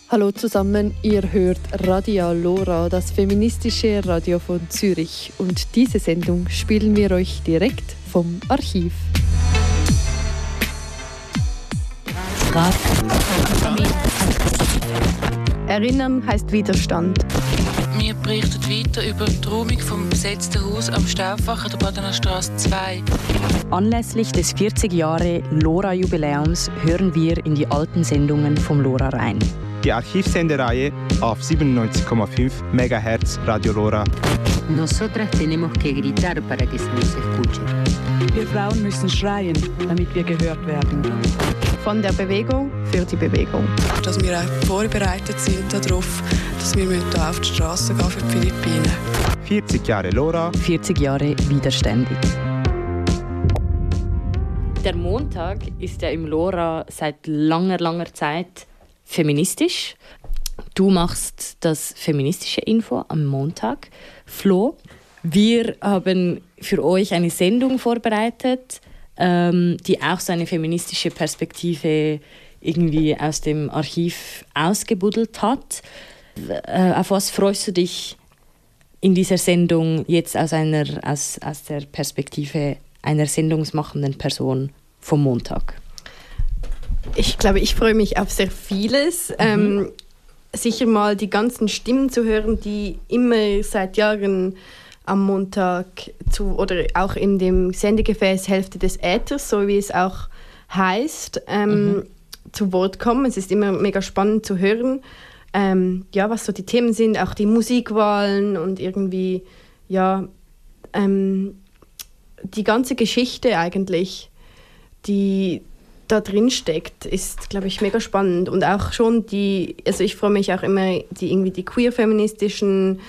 Hallo zusammen, ihr hört Radio LoRa, das feministische Radio von Zürich. Und diese Sendung spielen wir euch direkt vom Archiv. Erinnern heißt Widerstand. Wir berichten weiter über die Räumung vom besetzten Haus am Staufach an der Badener Straße 2. Anlässlich des 40 Jahre LoRa-Jubiläums hören wir in die alten Sendungen vom LoRa rein. Die Archivsendereihe auf 97,5 MHz Radio LoRa. Nosotras tenemos que gritar para que se nos escuche. Wir Frauen müssen schreien, damit wir gehört werden. Von der Bewegung für die Bewegung. Dass wir auch vorbereitet sind darauf, dass wir hier auf die Straße gehen für die Philippinen. 40 Jahre LoRa. 40 Jahre widerständig. Der Montag ist ja im LoRa seit langer Zeit feministisch. Du machst das feministische Info am Montag. Flo, wir haben für euch eine Sendung vorbereitet, die auch so eine feministische Perspektive irgendwie aus dem Archiv ausgebuddelt hat. Auf was freust du dich in dieser Sendung jetzt aus der Perspektive einer sendungsmachenden Person vom Montag? Ich glaube, ich freue mich auf sehr vieles. Sicher mal die ganzen Stimmen zu hören, die immer seit Jahren am Montag oder auch in dem Sendegefäß Hälfte des Äthers, so wie es auch heißt, zu Wort kommen. Es ist immer mega spannend zu hören, was so die Themen sind, auch die Musikwahlen und irgendwie, die ganze Geschichte eigentlich, die da drin steckt, ist, glaube ich, mega spannend. Und auch schon ich freue mich auch immer, die queer-feministischen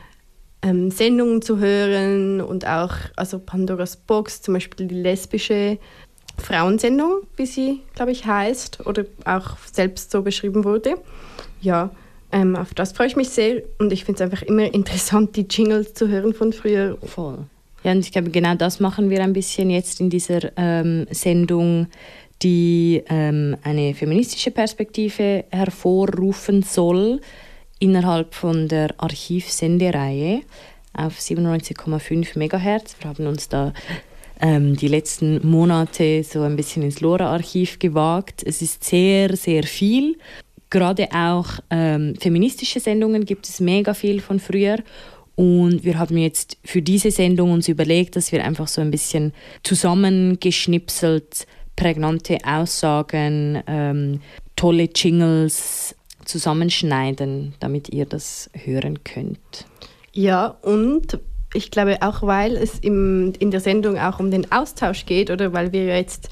Sendungen zu hören und auch Pandoras Box, zum Beispiel die lesbische Frauensendung, wie sie, glaube ich, heißt oder auch selbst so beschrieben wurde. Ja, auf das freue ich mich sehr und ich finde es einfach immer interessant, die Jingles zu hören von früher. Voll. Ja, und ich glaube, genau das machen wir ein bisschen jetzt in dieser Sendung, die eine feministische Perspektive hervorrufen soll innerhalb von der Archivsendereihe auf 97,5 MHz. Wir haben uns da die letzten Monate so ein bisschen ins LoRa-Archiv gewagt. Es ist sehr, sehr viel. Gerade auch feministische Sendungen gibt es mega viel von früher. Und wir haben jetzt für diese Sendung uns überlegt, dass wir einfach so ein bisschen zusammengeschnipselt prägnante Aussagen, tolle Jingles zusammenschneiden, damit ihr das hören könnt. Ja, und ich glaube auch, weil es in der Sendung auch um den Austausch geht oder weil wir jetzt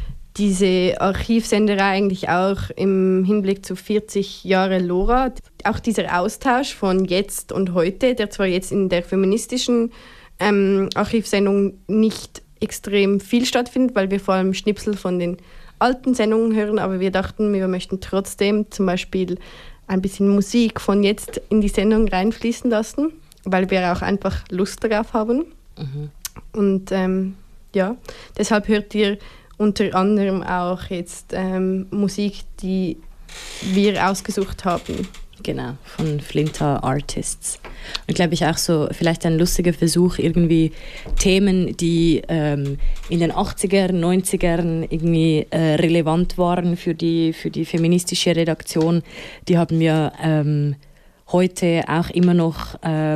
diese Archivsenderei eigentlich auch im Hinblick zu 40 Jahre LoRa, auch dieser Austausch von jetzt und heute, der zwar jetzt in der feministischen Archivsendung nicht extrem viel stattfindet, weil wir vor allem Schnipsel von den alten Sendungen hören, aber wir dachten, wir möchten trotzdem zum Beispiel ein bisschen Musik von jetzt in die Sendung reinfließen lassen, weil wir auch einfach Lust darauf haben. Und deshalb hört ihr unter anderem auch jetzt Musik, die wir ausgesucht haben. Genau, von Flinter Artists. Und glaube ich auch so vielleicht ein lustiger Versuch, irgendwie Themen, die in den 80er, 90ern irgendwie relevant waren für die feministische Redaktion, die haben wir heute auch immer noch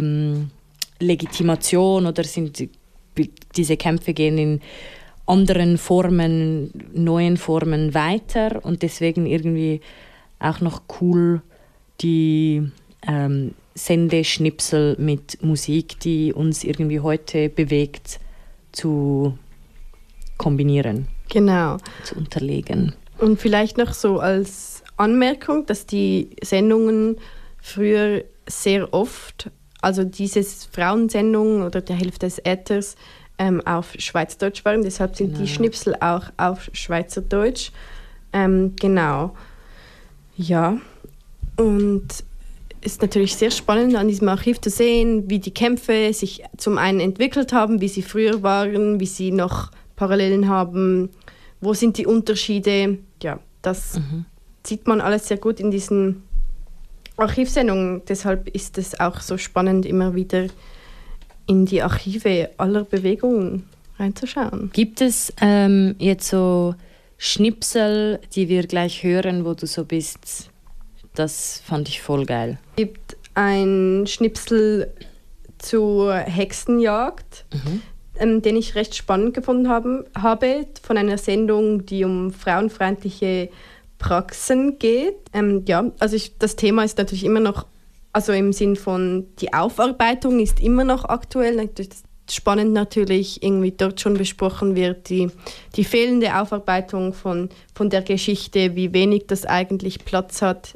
Legitimation oder diese Kämpfe gehen in anderen Formen, neuen Formen weiter und deswegen irgendwie auch noch cool, die Sendeschnipsel mit Musik, die uns irgendwie heute bewegt, zu kombinieren. Genau. Zu unterlegen. Und vielleicht noch so als Anmerkung, dass die Sendungen früher sehr oft, also diese Frauensendung oder der Hälfte des Äthers, auf Schweizerdeutsch waren. Deshalb sind die Schnipsel auch auf Schweizerdeutsch. Genau. Ja. Und es ist natürlich sehr spannend, an diesem Archiv zu sehen, wie die Kämpfe sich zum einen entwickelt haben, wie sie früher waren, wie sie noch Parallelen haben, wo sind die Unterschiede. Ja, das sieht man alles sehr gut in diesen Archivsendung. Deshalb ist es auch so spannend, immer wieder in die Archive aller Bewegungen reinzuschauen. Gibt es jetzt so Schnipsel, die wir gleich hören, wo du so bist? Das fand ich voll geil. Es gibt ein Schnipsel zur Hexenjagd, den ich recht spannend gefunden habe, von einer Sendung, die um frauenfeindliche Praxen geht. Das Thema ist natürlich immer noch, also im Sinn von die Aufarbeitung ist immer noch aktuell. Spannend natürlich, irgendwie dort schon besprochen wird, die fehlende Aufarbeitung von der Geschichte, wie wenig das eigentlich Platz hat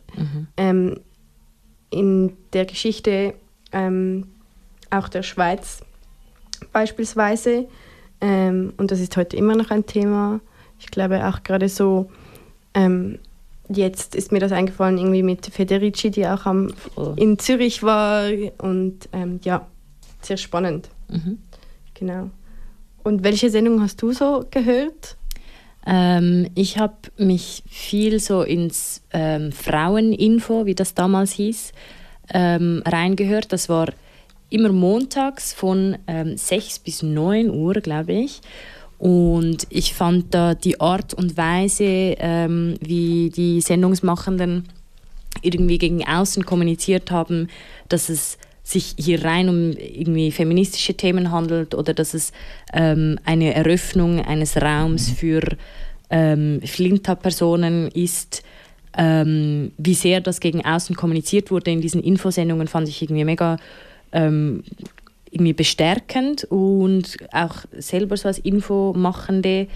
in der Geschichte auch der Schweiz beispielsweise. Und das ist heute immer noch ein Thema. Ich glaube auch gerade so, jetzt ist mir das eingefallen, irgendwie mit Federici, die auch in Zürich war. Und sehr spannend. Genau. Und welche Sendung hast du so gehört? Ich habe mich viel so ins Fraueninfo, wie das damals hieß, reingehört. Das war immer montags von 6 bis 9 Uhr, glaube ich. Und ich fand da die Art und Weise, wie die Sendungsmachenden irgendwie gegen außen kommuniziert haben, dass es sich hier rein um irgendwie feministische Themen handelt oder dass es eine Eröffnung eines Raums für Flinta-Personen ist. Wie sehr das gegen außen kommuniziert wurde in diesen Infosendungen, fand ich irgendwie mega irgendwie bestärkend und auch selber so als Infomachende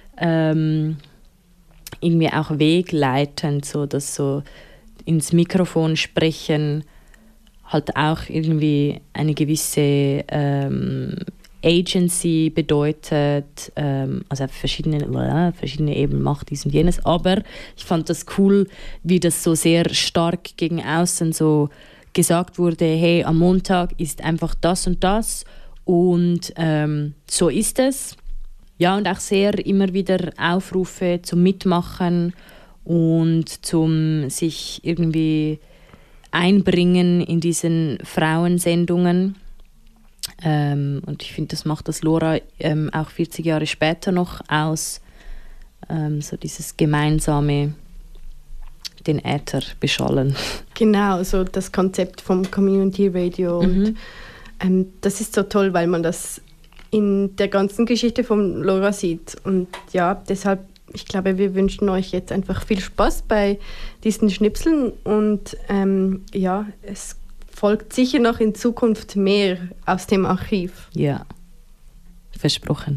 irgendwie auch wegleitend, so dass so ins Mikrofon sprechen halt auch irgendwie eine gewisse Agency bedeutet, also verschiedene eben Macht, dies und jenes, aber ich fand das cool, wie das so sehr stark gegen außen so gesagt wurde, hey, am Montag ist einfach das und das und so ist es. Ja, und auch sehr immer wieder Aufrufe zum Mitmachen und zum sich irgendwie einbringen in diesen Frauensendungen. Und ich finde, das macht das LoRa auch 40 Jahre später noch aus, so dieses gemeinsame den Äther beschallen. Genau, so das Konzept vom Community Radio. Und das ist so toll, weil man das in der ganzen Geschichte vom LoRa sieht. Und ja, deshalb, ich glaube, wir wünschen euch jetzt einfach viel Spaß bei diesen Schnipseln. Und es folgt sicher noch in Zukunft mehr aus dem Archiv. Ja, versprochen.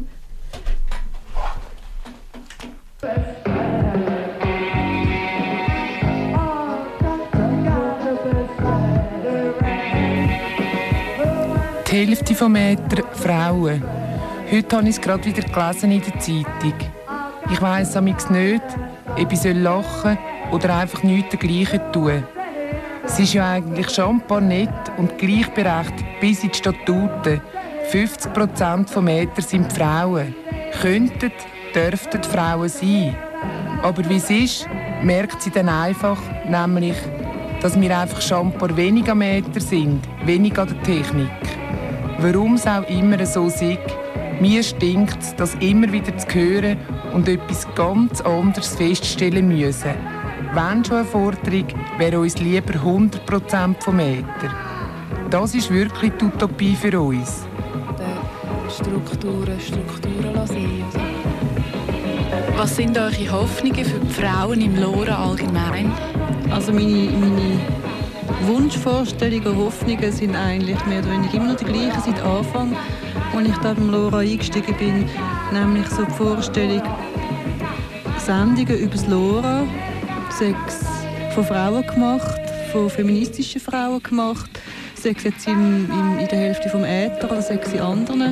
Die Hälfte vom Äther Frauen. Heute habe ich es gerade wieder gelesen in der Zeitung. Ich weiss amigs nicht, ob ich lachen soll oder einfach nichts dergleichen tun. Es ist ja eigentlich schon ein paar nett und gleichberechtigt bis in die Statuten. 50% vom Äther sind Frauen. Könnten, dürften Frauen sein. Aber wie es ist, merkt sie dann einfach, nämlich, dass wir einfach schon ein paar weniger am Äther sind, weniger an der Technik. Warum es auch immer so ist, mir stinkt es, das immer wieder zu hören und etwas ganz anderes feststellen müssen. Wenn schon eine Forderung, wäre uns lieber 100% vom Äther. Das ist wirklich die Utopie für uns. Strukturen lassen. Was sind eure Hoffnungen für die Frauen im LoRa allgemein? Also meine Wunschvorstellungen und Hoffnungen sind eigentlich mehr oder weniger immer noch die gleichen seit Anfang, als ich da beim LoRa eingestiegen bin. Nämlich so die Vorstellung, Sendungen über das LoRa, sechs von Frauen gemacht, von feministischen Frauen gemacht, sechs jetzt in der Hälfte vom Äther oder sechs in anderen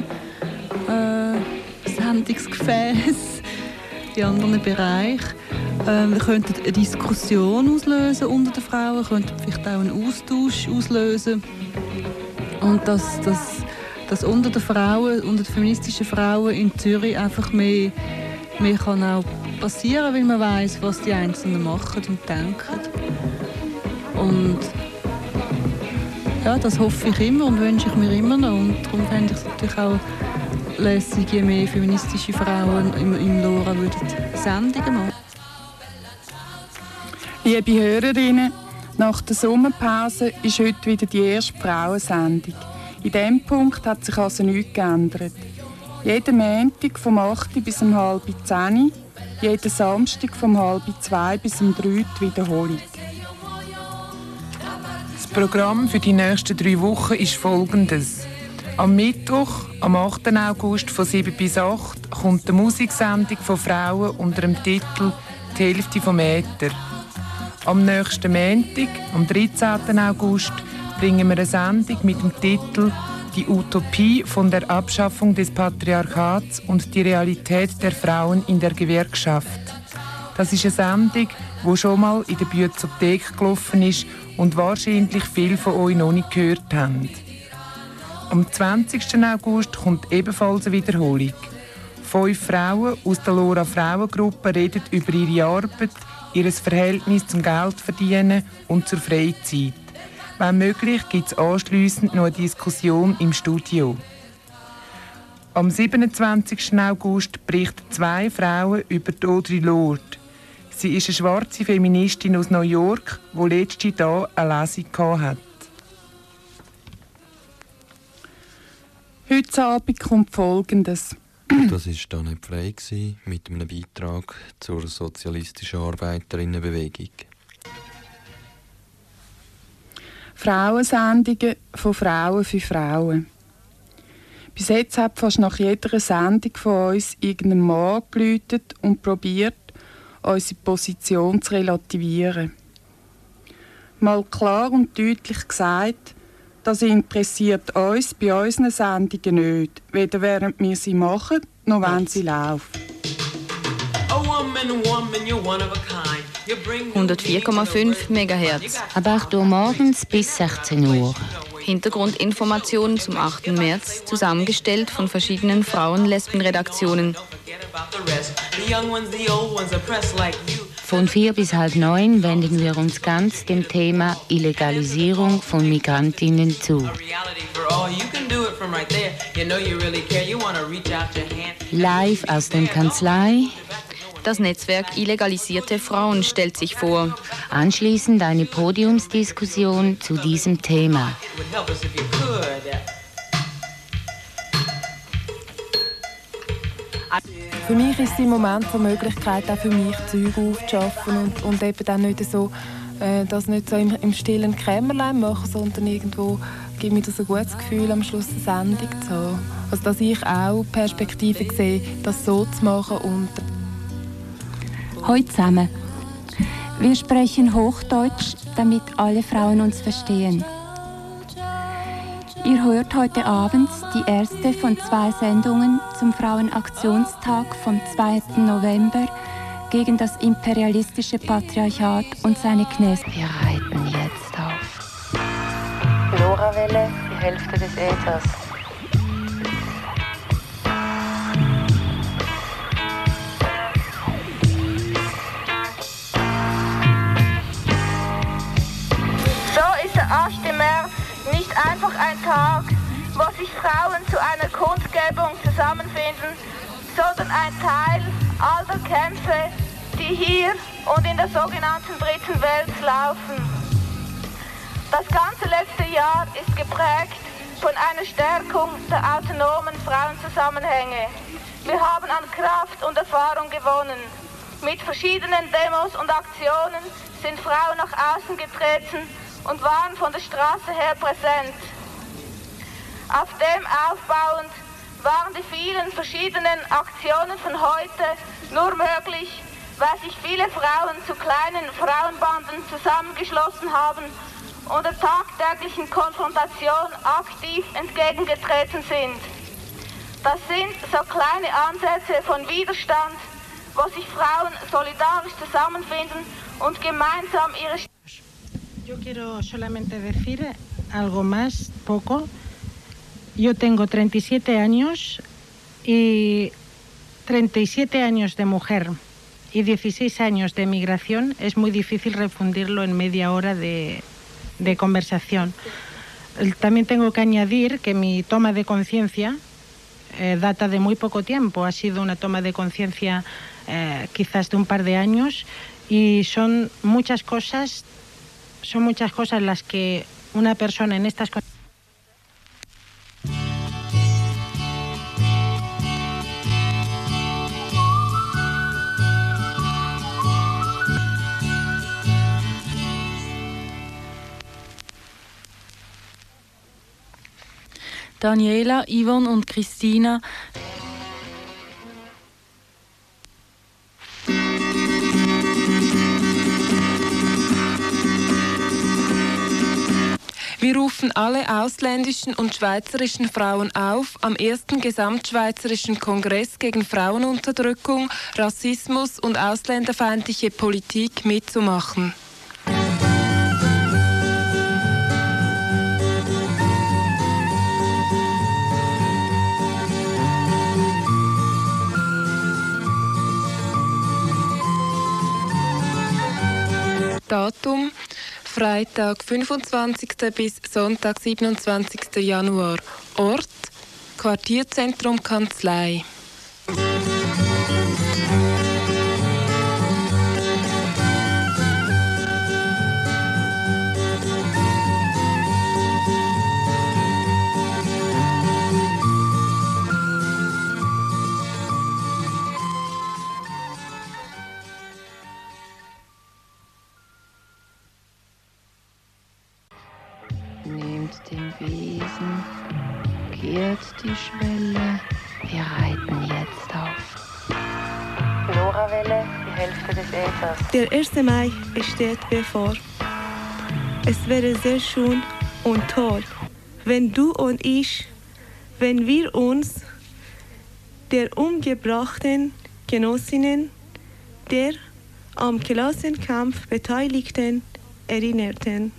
Sendungsgefäßen, in anderen Bereichen. Wir könnten eine Diskussion auslösen unter den Frauen, könnten vielleicht auch einen Austausch auslösen. Und dass unter den Frauen, unter den feministischen Frauen in Zürich einfach mehr kann auch passieren, weil man weiss, was die Einzelnen machen und denken. Und ja, das hoffe ich immer und wünsche ich mir immer noch. Und darum fände ich es natürlich auch lässig, je mehr feministische Frauen im LoRa würden Sendungen machen. Liebe Hörerinnen, nach der Sommerpause ist heute wieder die erste Frauensendung. In diesem Punkt hat sich also nichts geändert. Jeden Montag vom 8 bis um 9:30, jeden Samstag vom 1:30 bis um 3 die Wiederholung. Das Programm für die nächsten 3 Wochen ist folgendes. Am Mittwoch, am 8. August von 7 bis 8 kommt eine Musiksendung von Frauen unter dem Titel «Die Hälfte vom Äther». Am nächsten Montag, am 13. August, bringen wir eine Sendung mit dem Titel «Die Utopie von der Abschaffung des Patriarchats und die Realität der Frauen in der Gewerkschaft». Das ist eine Sendung, die schon mal in der Bibliothek gelaufen ist und wahrscheinlich viele von euch noch nicht gehört haben. Am 20. August kommt ebenfalls eine Wiederholung. 5 Frauen aus der LoRa Frauengruppe reden über ihre Arbeit, ihr Verhältnis zum Geldverdienen und zur Freizeit. Wenn möglich, gibt es anschliessend noch eine Diskussion im Studio. Am 27. August berichten 2 Frauen über Audre Lorde. Sie ist eine schwarze Feministin aus New York, die letztes Jahr eine Lesung hatte. Heute Abend kommt Folgendes. Das war dann nicht frei mit einem Beitrag zur sozialistischen Arbeiterinnenbewegung. Frauensendungen von Frauen für Frauen. Bis jetzt hat fast nach jeder Sendung von uns irgendein Mann geläutet und probiert, unsere Position zu relativieren. Mal klar und deutlich gesagt, das interessiert uns bei unseren Sendungen nicht, weder während wir sie machen, noch wenn sie laufen. 104,5 MHz. Ab 8 Uhr morgens bis 16 Uhr. Hintergrundinformationen zum 8. März, zusammengestellt von verschiedenen Frauen-Lesben-Redaktionen. Von 4 bis halb 9 wenden wir uns ganz dem Thema Illegalisierung von Migrantinnen zu. Live aus der Kanzlei. Das Netzwerk Illegalisierte Frauen stellt sich vor. Anschließend eine Podiumsdiskussion zu diesem Thema. Für mich ist es im Moment die Möglichkeit, auch für mich Zeug aufzuschaffen und eben dann nicht so, das nicht so im stillen Kämmerlein machen, sondern irgendwo gibt mir das ein gutes Gefühl, am Schluss eine Sendung zu haben. Also dass ich auch Perspektiven sehe, das so zu machen. Und Hallo zusammen. Wir sprechen Hochdeutsch, damit alle Frauen uns verstehen. Ihr hört heute Abend die erste von 2 Sendungen zum Frauenaktionstag vom 2. November gegen das imperialistische Patriarchat und seine Knäste. Wir reiten jetzt auf LoRa-Welle, die Hälfte des Äthers. So ist der 8. März nicht einfach ein Tag, wo sich Frauen zu einer Kundgebung zusammenfinden, sondern ein Teil all der Kämpfe, die hier und in der sogenannten Dritten Welt laufen. Das ganze letzte Jahr ist geprägt von einer Stärkung der autonomen Frauenzusammenhänge. Wir haben an Kraft und Erfahrung gewonnen. Mit verschiedenen Demos und Aktionen sind Frauen nach außen getreten und waren von der Straße her präsent. Auf dem aufbauend waren die vielen verschiedenen Aktionen von heute nur möglich, weil sich viele Frauen zu kleinen Frauenbanden zusammengeschlossen haben und der tagtäglichen Konfrontation aktiv entgegengetreten sind. Das sind so kleine Ansätze von Widerstand, wo sich Frauen solidarisch zusammenfinden und gemeinsam ihre Yo quiero solamente decir algo más, poco. Yo tengo 37 años y 37 años de mujer. y 16 años de migración, es muy difícil refundirlo en media hora de conversación. También tengo que añadir que mi toma de conciencia data de muy poco tiempo. Ha sido una toma de conciencia quizás de un par de años, y son muchas cosas las que una persona en estas condiciones. Daniela, Yvonne und Christina. Wir rufen alle ausländischen und schweizerischen Frauen auf, am 1. Gesamtschweizerischen Kongress gegen Frauenunterdrückung, Rassismus und ausländerfeindliche Politik mitzumachen. Datum Freitag 25. bis Sonntag 27. Januar. Ort Quartierzentrum Kanzlei. Nehmt den Besen, kehrt die Schwelle, wir reiten jetzt auf. Lora-Welle, die Hälfte des Äthers. Der 1. Mai steht bevor. Es wäre sehr schön und toll, wenn du und ich, wenn wir uns der umgebrachten Genossinnen, der am Klassenkampf Beteiligten erinnerten.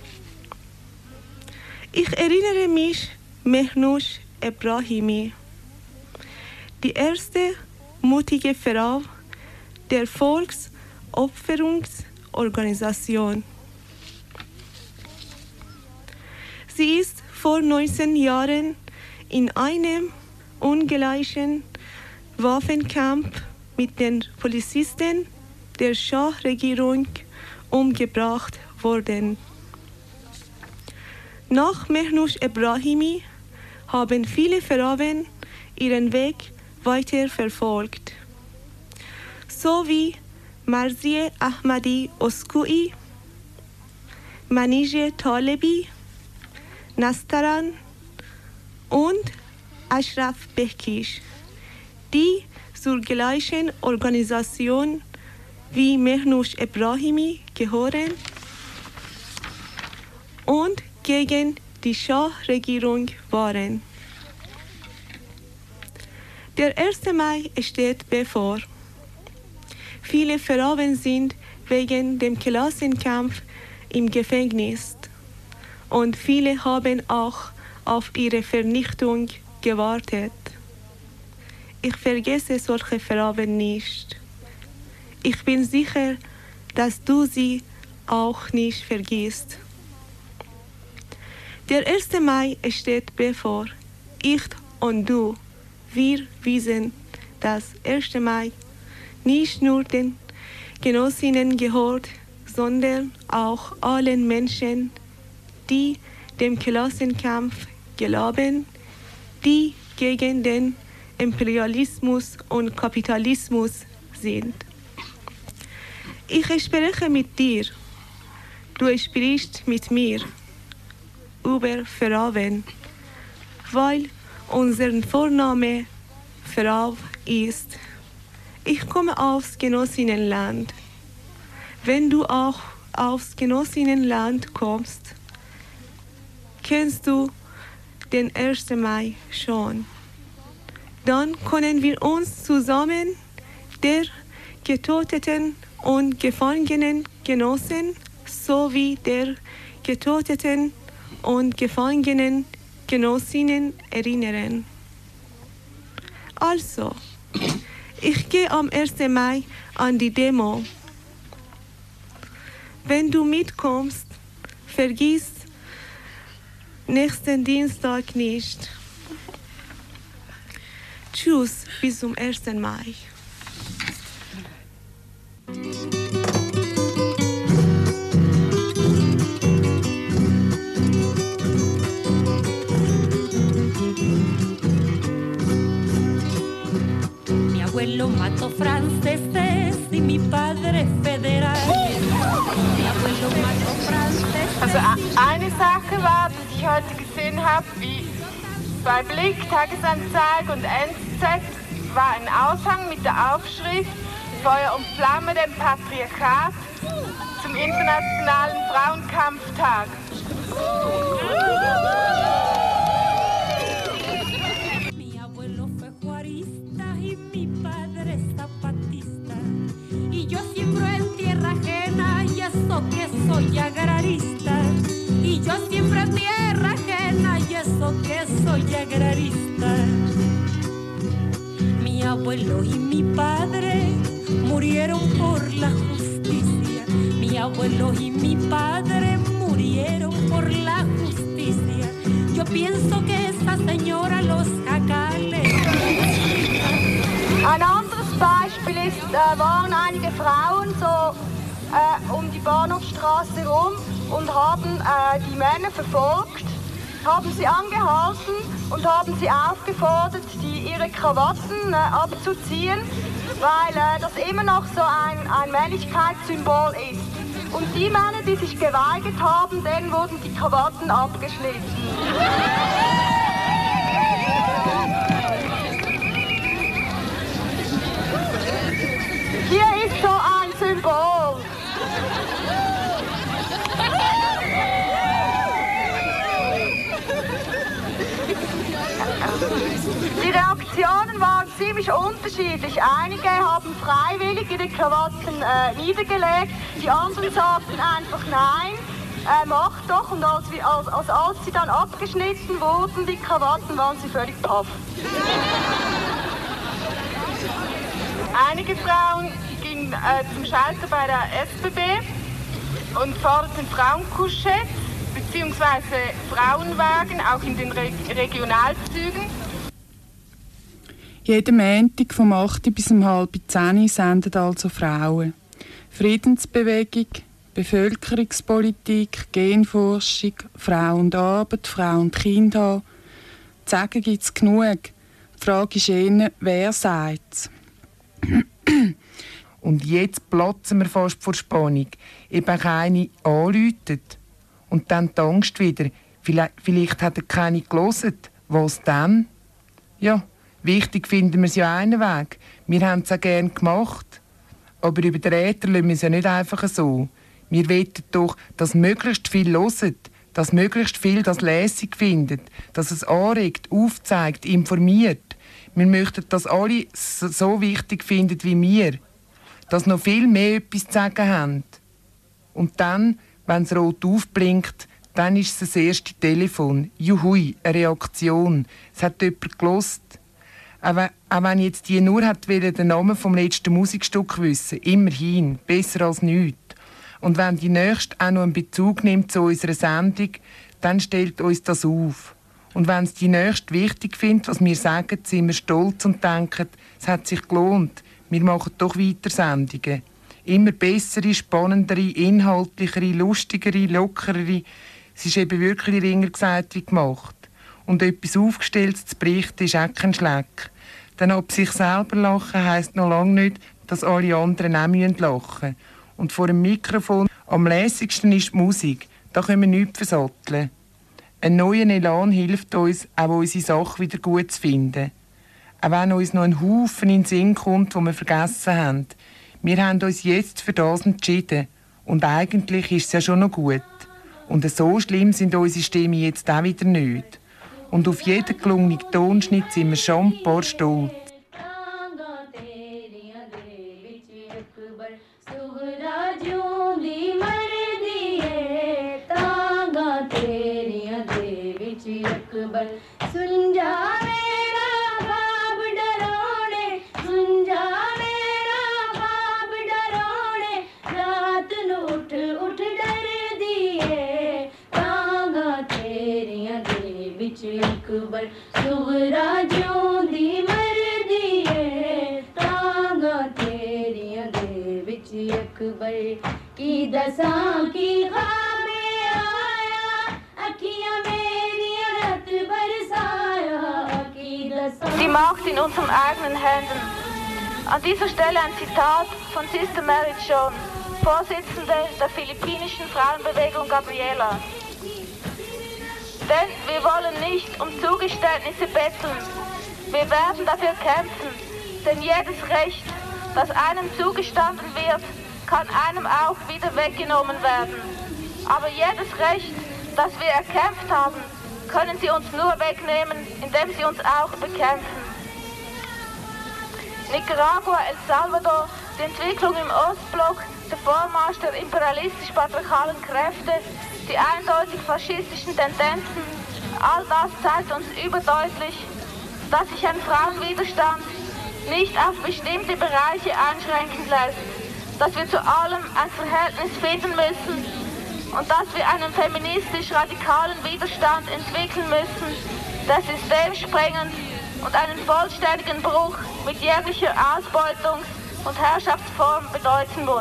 Ich erinnere mich Mehnoush Ebrahimi, die erste mutige Frau der Volksopferungsorganisation. Sie ist vor 19 Jahren in einem ungleichen Waffenkampf mit den Polizisten der Schah-Regierung umgebracht worden. Nach Mehnoush Ebrahimi haben viele Frauen ihren Weg weiter verfolgt, so wie Marzieh Ahmadi Oskui, Manije Talebi, Nastaran und Ashraf Bekkish, die zur gleichen Organisation wie Mehnoush Ebrahimi gehören und gegen die Schah-Regierung waren. Der 1. Mai steht bevor. Viele Frauen sind wegen dem Klassenkampf im Gefängnis und viele haben auch auf ihre Vernichtung gewartet. Ich vergesse solche Frauen nicht. Ich bin sicher, dass du sie auch nicht vergisst. Der 1. Mai steht bevor. Ich und du, wir wissen, dass 1. Mai nicht nur den Genossinnen gehört, sondern auch allen Menschen, die dem Klassenkampf glauben, die gegen den Imperialismus und Kapitalismus sind. Ich spreche mit dir, du sprichst mit mir über Frauen, weil unser Vorname Frau ist. Ich komme aus Genossinnenland. Wenn du auch aus Genossinnenland kommst, kennst du den 1. Mai schon. Dann können wir uns zusammen der getöteten und gefangenen Genossen sowie der getöteten und gefangenen Genossinnen erinnern. Also, Ich gehe am 1. Mai an die Demo. Wenn du mitkommst, vergiss nächsten Dienstag nicht. Tschüss, bis zum 1. Mai. Mi abuelo mató franceses y mi padre federal. Mi abuelo mató franceses. Also eine Sache war, dass ich heute gesehen habe, wie bei Blick, Tagesanzeiger und NZZ war ein Aushang mit der Aufschrift Feuer und Flamme dem Patriarchat zum Internationalen Frauenkampftag. Mi abuelo fue juarista y mi padre zapatista. Y yo siembro en tierra ajena y eso que soy agrarista. Y yo siembro en tierra ajena y eso que soy agrarista. Mi abuelo y mi padre murieron por la justicia. Mi abuelo y mi padre murieron por la justicia. Yo pienso que esa señora los jacales. Ein anderes Beispiel ist, waren einige Frauen so um die Bahnhofstraße rum und haben die Männer verfolgt, haben sie angehalten und haben sie aufgefordert, ihre Krawatten abzuziehen, weil das immer noch so ein Männlichkeitssymbol ist. Und die Männer, die sich geweigert haben, denen wurden die Krawatten abgeschnitten. Hier ist so ein Symbol. Die Reaktionen waren ziemlich unterschiedlich. Einige haben freiwillig ihre Krawatten niedergelegt, die anderen sagten einfach nein, mach doch. Und als sie dann abgeschnitten wurden, die Krawatten, waren sie völlig paff. Einige Frauen gingen zum Schalter bei der SBB und forderten Frauenkuschetts bzw. Frauenwagen, auch in den Regionalzügen. Jeden Montag vom 8 bis um 9:30 senden also Frauen. Friedensbewegung, Bevölkerungspolitik, Genforschung, Frau und Arbeit, Frau und Kind haben. Zu sagen gibt es genug. Die Frage ist eher, wer sagt es? Und jetzt platzen wir fast vor Spannung. Eben keine anläutet. Und dann die Angst wieder. Vielleicht hat er keine gelesen. Was dann? Ja, wichtig finden wir es ja einen Weg. Wir haben es auch gerne gemacht. Aber über den Äther lassen wir es ja nicht einfach so. Wir wollen doch, dass möglichst viel hören, dass möglichst viel das lässig findet, dass es anregt, aufzeigt, informiert. Wir möchten, dass alle so wichtig finden wie wir. Dass noch viel mehr etwas zu sagen haben. Und dann, wenn es rot aufblinkt, dann ist es das erste Telefon. Juhui, eine Reaktion. Es hat jemand gehört. Auch wenn jetzt die nur den Namen vom letzten Musikstück wissen, immerhin, besser als nichts. Und wenn die Nächste auch noch einen Bezug nimmt zu unserer Sendung, dann stellt uns das auf. Und wenn es die Nächste wichtig findet, was wir sagen, sind wir stolz und denken, es hat sich gelohnt. Wir machen doch weiter Sendungen. Immer bessere, spannendere, inhaltlichere, lustigere, lockerere. Es ist eben wirklich ringer gesagt wie gemacht. Und etwas Aufgestelltes zu berichten ist auch kein Schleck. Denn ob sich selber lachen heisst noch lange nicht, dass alle anderen auch lachen müssen. Und vor dem Mikrofon am lässigsten ist die Musik. Da können wir nichts versatteln. Ein neuer Elan hilft uns, auch unsere Sache wieder gut zu finden. Auch wenn uns noch ein Haufen in den Sinn kommt, den wir vergessen haben. Wir haben uns jetzt für das entschieden. Und eigentlich ist es ja schon noch gut. Und so schlimm sind unsere Stimmen jetzt auch wieder nicht. Und auf jeden gelungenen Tonschnitt sind wir schon ein paar stolz. सुन जा मेरा बाब डरोने सुन जा अकबर सुगरा जोंदी मरदी है तांगा तेरियां दे विच अकबर की दसां की ख्वाबे आया अखियां मेरियां रत बरसाया की दसां Die Macht in unseren eigenen Händen. An dieser Stelle ein Zitat von Sister Mary John, Vorsitzende der philippinischen Frauenbewegung Gabriela. Denn wir wollen nicht um Zugeständnisse betteln. Wir werden dafür kämpfen, denn jedes Recht, das einem zugestanden wird, kann einem auch wieder weggenommen werden. Aber jedes Recht, das wir erkämpft haben, können sie uns nur wegnehmen, indem sie uns auch bekämpfen. Nicaragua, El Salvador, die Entwicklung im Ostblock, der Vormarsch der imperialistisch-patriarchalen Kräfte, die eindeutig faschistischen Tendenzen, all das zeigt uns überdeutlich, dass sich ein Frauenwiderstand nicht auf bestimmte Bereiche einschränken lässt, dass wir zu allem ein Verhältnis finden müssen und dass wir einen feministisch-radikalen Widerstand entwickeln müssen, der systemsprengend und einen vollständigen Bruch mit jeglicher Ausbeutungs- und Herrschaftsform bedeuten muss.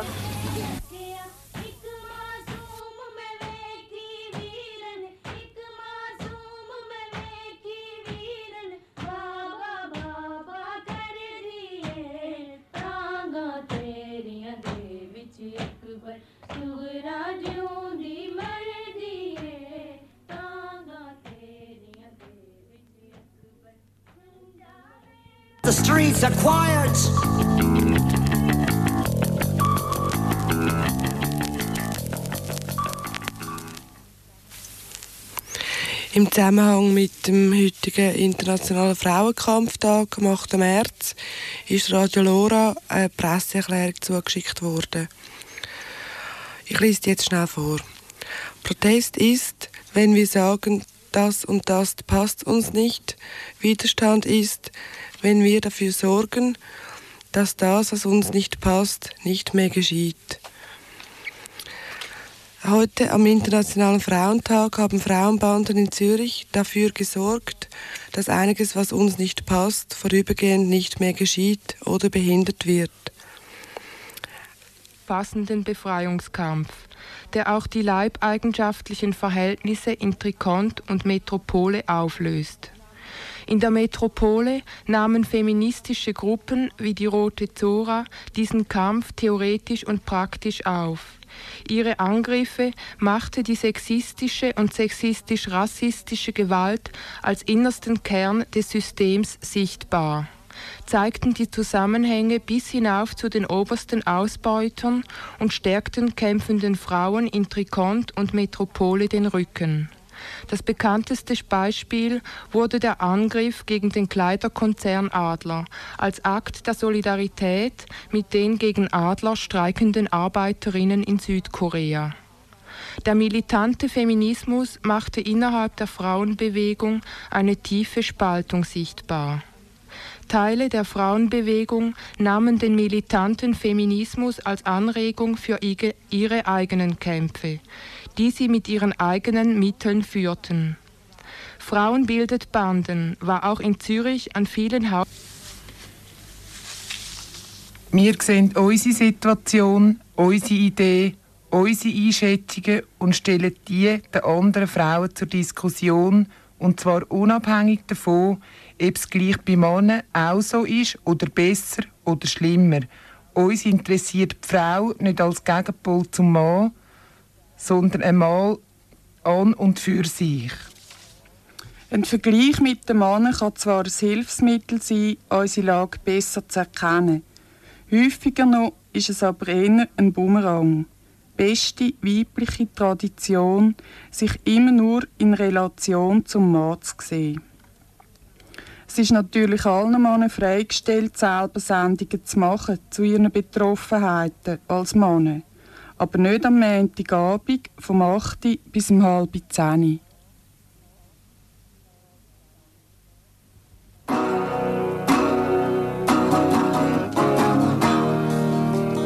The streets are quiet. Im Zusammenhang mit dem heutigen Internationalen Frauenkampftag am 8. März ist Radio Lora eine Presseerklärung zugeschickt worden. Ich lese die jetzt schnell vor. Protest ist, wenn wir sagen, das und das passt uns nicht. Widerstand ist, wenn wir dafür sorgen, dass das, was uns nicht passt, nicht mehr geschieht. Heute am Internationalen Frauentag haben Frauenbanden in Zürich dafür gesorgt, dass einiges, was uns nicht passt, vorübergehend nicht mehr geschieht oder behindert wird. Passenden Befreiungskampf, der auch die leibeigenschaftlichen Verhältnisse in Trikont und Metropole auflöst. In der Metropole nahmen feministische Gruppen wie die Rote Zora diesen Kampf theoretisch und praktisch auf. Ihre Angriffe machte die sexistische und sexistisch-rassistische Gewalt als innersten Kern des Systems sichtbar, zeigten die Zusammenhänge bis hinauf zu den obersten Ausbeutern und stärkten kämpfenden Frauen in Trikont und Metropole den Rücken. Das bekannteste Beispiel wurde der Angriff gegen den Kleiderkonzern Adler als Akt der Solidarität mit den gegen Adler streikenden Arbeiterinnen in Südkorea. Der militante Feminismus machte innerhalb der Frauenbewegung eine tiefe Spaltung sichtbar. Teile der Frauenbewegung nahmen den militanten Feminismus als Anregung für ihre eigenen Kämpfe, die sie mit ihren eigenen Mitteln führten. Frauen bildet Banden war auch in Zürich an vielen Wir sehen unsere Situation, unsere Idee, unsere Einschätzungen und stellen die der anderen Frauen zur Diskussion, und zwar unabhängig davon, ob es gleich bei Männern auch so ist oder besser oder schlimmer. Uns interessiert die Frau nicht als Gegenpol zum Mann, sondern einmal an und für sich. Ein Vergleich mit den Männern kann zwar ein Hilfsmittel sein, unsere Lage besser zu erkennen. Häufiger noch ist es aber eher ein Bumerang. Beste weibliche Tradition, sich immer nur in Relation zum Mann zu sehen. Es ist natürlich allen Männern freigestellt, selber Sendungen zu machen zu ihren Betroffenheiten als Männer. Aber nicht am Montagabend vom 8. bis um 9:30.